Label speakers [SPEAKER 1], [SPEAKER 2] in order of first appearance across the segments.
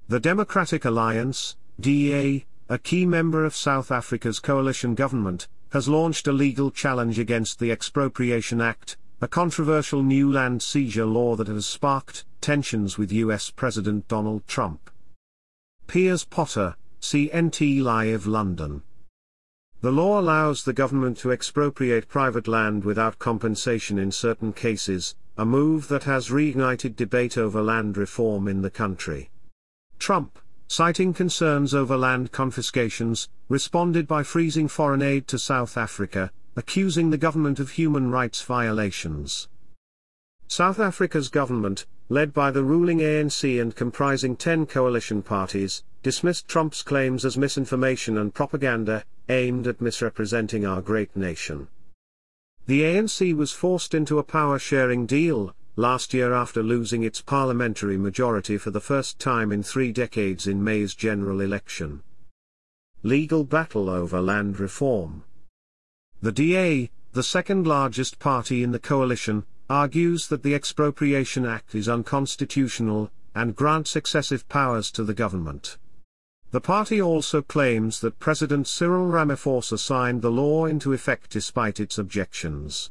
[SPEAKER 1] The Democratic Alliance, DA, a key member of South Africa's coalition government, has launched a legal challenge against the Expropriation Act, a controversial new land seizure law that has sparked tensions with US President Donald Trump. Piers Potter, CNT Live, London. The law allows the government to expropriate private land without compensation in certain cases, a move that has reignited debate over land reform in the country. Trump, citing concerns over land confiscations, responded by freezing foreign aid to South Africa, accusing the government of human rights violations. South Africa's government, led by the ruling ANC and comprising 10 coalition parties, dismissed Trump's claims as misinformation and propaganda, aimed at misrepresenting our great nation. The ANC was forced into a power-sharing deal last year after losing its parliamentary majority for the first time in 3 decades in May's general election. Legal battle over land reform. The DA, the second largest party in the coalition, argues that the Expropriation Act is unconstitutional and grants excessive powers to the government. The party also claims that President Cyril Ramaphosa signed the law into effect despite its objections.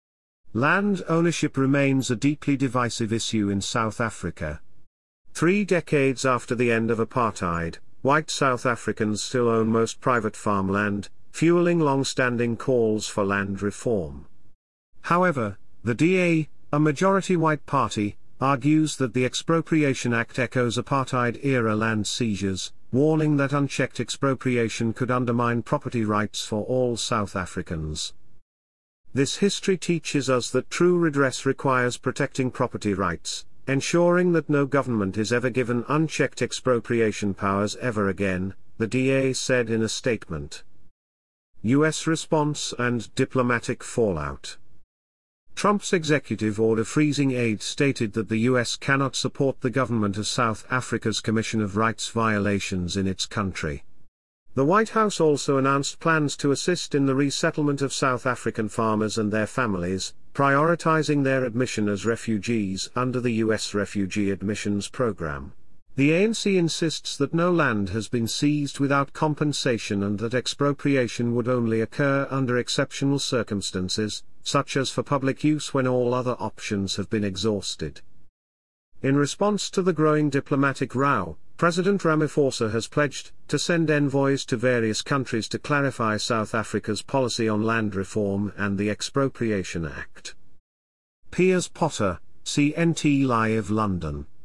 [SPEAKER 1] Land ownership remains a deeply divisive issue in South Africa. 3 decades after the end of apartheid, white South Africans still own most private farmland, fueling long-standing calls for land reform. However, the DA, a majority white party, argues that the Expropriation Act echoes apartheid-era land seizures, warning that unchecked expropriation could undermine property rights for all South Africans. This history teaches us that true redress requires protecting property rights, ensuring that no government is ever given unchecked expropriation powers ever again, the DA said in a statement. U.S. response and diplomatic fallout. Trump's executive order freezing aid stated that the U.S. cannot support the government of South Africa's commission of rights violations in its country. The White House also announced plans to assist in the resettlement of South African farmers and their families, prioritizing their admission as refugees under the U.S. Refugee Admissions Program. The ANC insists that no land has been seized without compensation and that expropriation would only occur under exceptional circumstances, such as for public use when all other options have been exhausted. In response to the growing diplomatic row, President Ramaphosa has pledged to send envoys to various countries to clarify South Africa's policy on land reform and the Expropriation Act. Piers Potter, CNT Live, London.